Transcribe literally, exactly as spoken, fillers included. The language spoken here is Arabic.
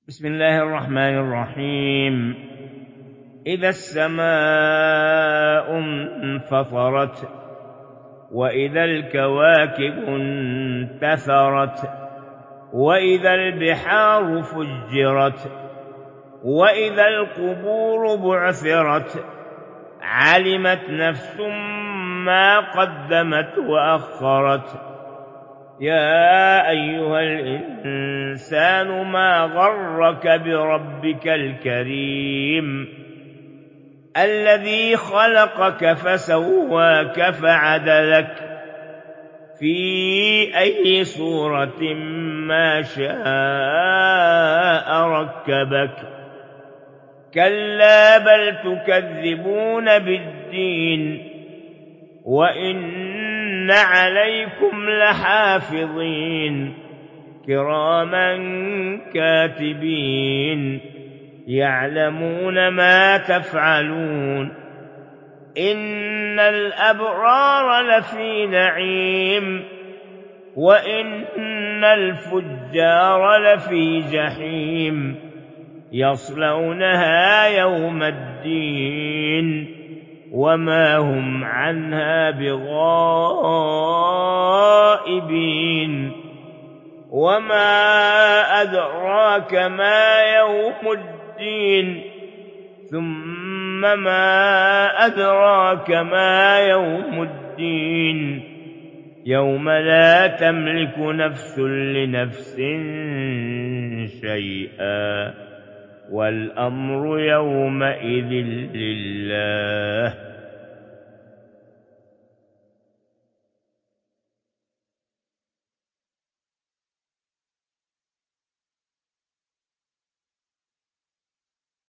بسم الله الرحمن الرحيم. إذا السماء انفطرت وإذا الكواكب انتثرت وإذا البحار فجرت وإذا القبور بعثرت علمت نفس ما قدمت وأخرت. يا أيها الإنسان ما غرك بربك الكريم الذي خلقك فسواك فعدلك في أي صورة ما شاء ركبك. كلا بل تكذبون بالدين وإن عليكم لحافظين كراما كاتبين يعلمون ما تفعلون. إن الأبرار لفي نعيم وإن الفجار لفي جحيم يصلونها يوم الدين وما هم عنها بغائبين. وما أدراك ما يوم الدين ثم ما أدراك ما يوم الدين يوم لا تملك نفس لنفس شيئا والأمر يومئذ لله.